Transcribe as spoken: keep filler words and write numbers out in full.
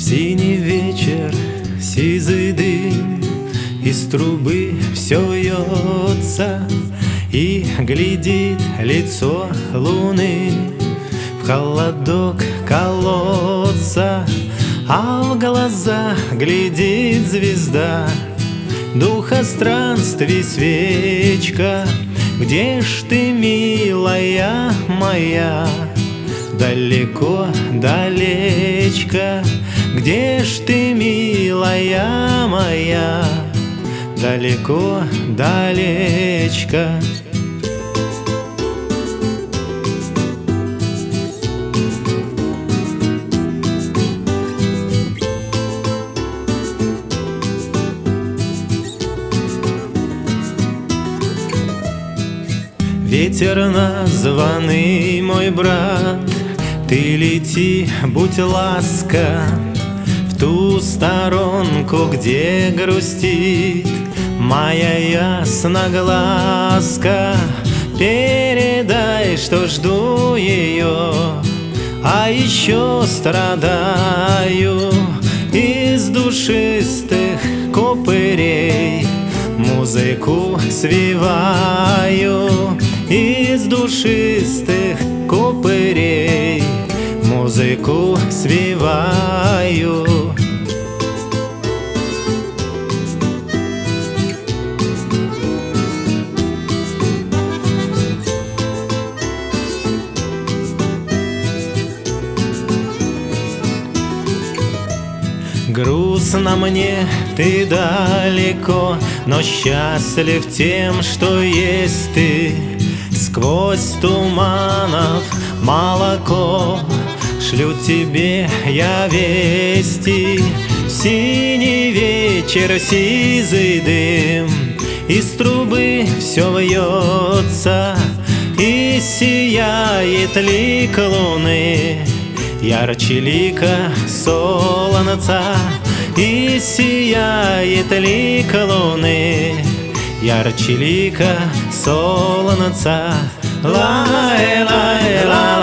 Синий вечер, сизый дым, из трубы все вьется, и глядит лицо луны в холодок колодца, а в глаза глядит звезда. Духа странствий свечка, где ж ты, милая моя? Далеко, далечко, где ж ты, милая моя? Далеко, далечко. Ветер названный, мой брат, ты лети, будь ласка, в ту сторонку, где грустит моя ясногласка. Передай, что жду ее, а еще страдаю из душистых купырей. Музыку свиваю из душистых купырей, музыку свиваю. Грустно мне, ты далеко, но счастлив тем, что есть ты. Сквозь туманов молоко шлю тебе я вести. В синий вечер сизый дым, из трубы все вьется, и сияет лик луны ярче лика солнца, и сияет лик луны ярче лика солнца. Лай, лай, лай.